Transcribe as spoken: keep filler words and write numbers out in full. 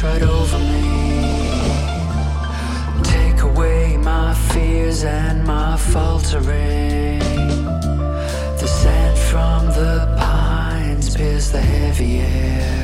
right over me. Take away my fears and my faltering. The scent from the pines pierce the heavy air.